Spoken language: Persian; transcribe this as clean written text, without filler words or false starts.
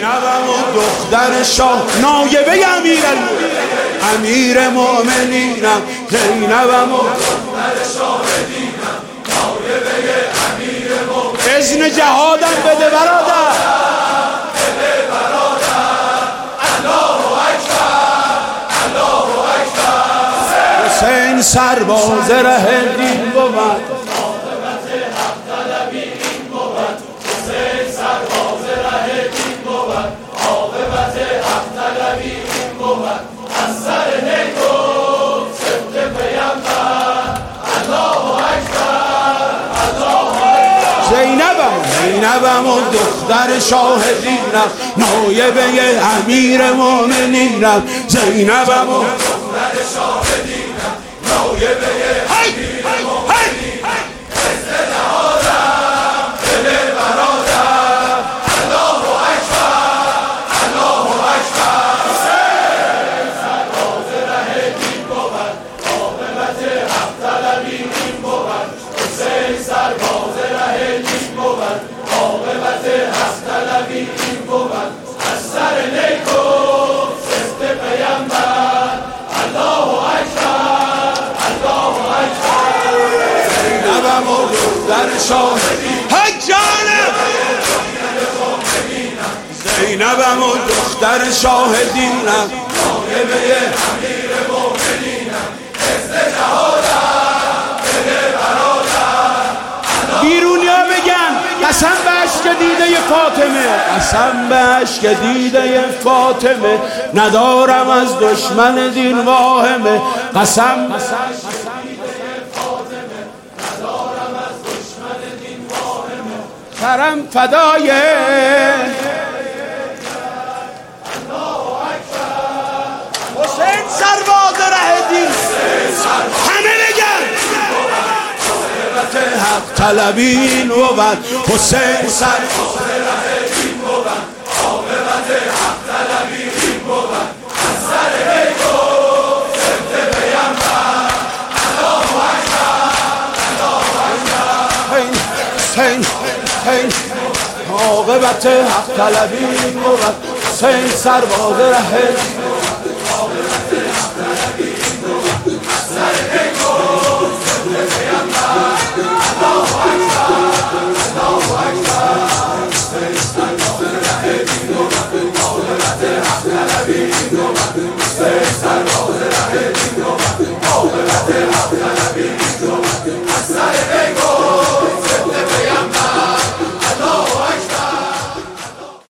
زینبم و دختر شاه نایبه امیر مؤمنینم. زینبم و دختر شاهدینم نایبه امیر مؤمنینم. اذن جهادم بده برادر. حسین سرباز ره دین بود. عاقبت حق طلبی این بود. حسین سرباز ره دین بود. عاقبت حق طلبی این بود. از سر نیک و صدق پیامبر. الله اکبر الله اکبر. زینبم و دختر شاهدینم نایبه امیر مؤمنینم. زینبم و دختر شاهدینم نایبه امیر مؤمنینم. اذن جهادم بده برادر. الله اکبر الله اکبر. حسین سرباز ره دین بود. عاقبت حق طلبی این بود. حسین سرباز ره دین بود. عاقبت حق طلبی این بود. از سر نیک و صدق پیامبر. الله اکبر الله اکبر. زینبم و دختر شاهدینم. حجانم. زینبم و دختر شاهدینم نایبه امیر مؤمنینم. اذن جهادم بده برادر. بیرونیا بگن قسم به اشک دیده فاطمه. قسم به اشک دیده فاطمه. ندارم از دشمن دین واهمه. قسم به اشک دیده فاطمه. ندارم از دشمن دین واهمه. سرم فدای الله اکبر. حسین سرباز ره دین. همه بگن عاقبت حق طلبی این بود. حسین سرباز ره دین بود. عاقبت حق طلبی این بود. از سر نیک و صدق پیامبر. الله اکبر الله اکبر. حسین عاقبت حق طلبی این بود. حسین سرباز ره